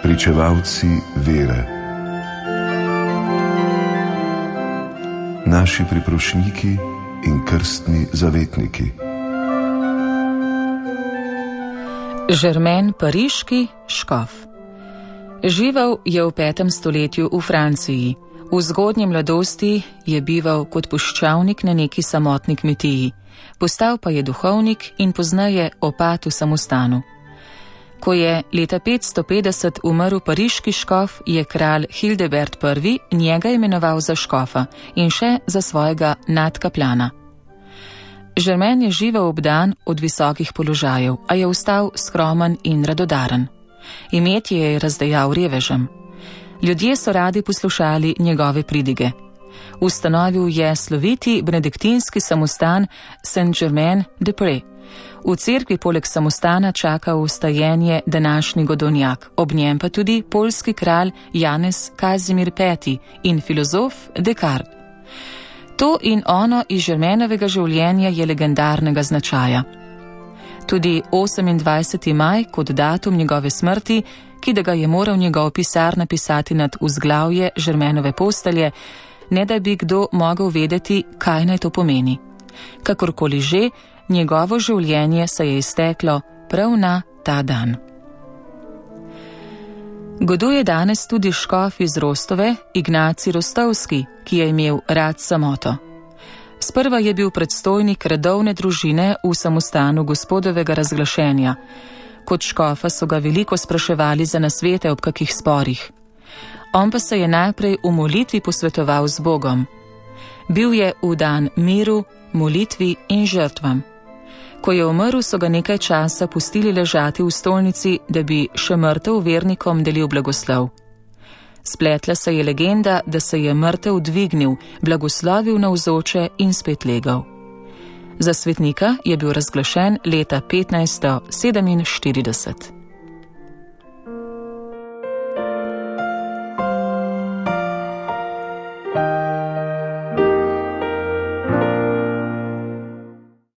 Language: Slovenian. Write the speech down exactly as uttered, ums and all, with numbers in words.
pričevalci vere, naši priprošniki in krstni zavetniki. Germain Pariški škof. Živel je v petem stoletju v Franciji. V zgodnji mladosti je bival kot puščavnik na neki samotni kmetiji. Postal pa je duhovnik in pozneje opat v samostanu. Ko je leta petsto petdeset umrl pariški škof, je kralj Hildebert prvi njega imenoval za škofa in še za svojega nadkaplana. Germain je živel obdan od visokih položajev, a je ostal skromen in radodaren. Imetje je razdejal revežem. Ljudje so radi poslušali njegove pridige. Ustanovil je sloviti benediktinski samostan Saint-Germain-des-Prés. V cerkvi poleg samostana čaka v stajenje današnji Godonjak, ob njem pa tudi poljski kralj Janez Kazimir peti in filozof Descartes. To in ono iz Germainovega življenja je legendarnega značaja. Tudi osemindvajseti maj kot datum njegove smrti, ki da ga je moral njegov pisar napisati nad vzglavje Germainove postelje, ne da bi kdo mogel vedeti, kaj naj to pomeni. Kakorkoli že, njegovo življenje se je izteklo prav na ta dan. Goduje danes tudi škof iz Rostove, Ignacij Rostovski, ki je imel rad samoto. Sprva je bil predstojnik redovne družine v samostanu gospodovega razglašenja. Kot škofa so ga veliko spraševali za nasvete ob kakih sporih. On pa se je najprej v molitvi posvetoval z Bogom. Bil je vdan miru, molitvi in žrtvam. Ko je umrl, so ga nekaj časa pustili ležati v stolnici, da bi še mrtev vernikom delil blagoslov. Spletla se je legenda, da se je mrtev dvignil, blagoslovil navzoče in spet legal. Za svetnika je bil razglašen leta petnajststo sedeminštirideset.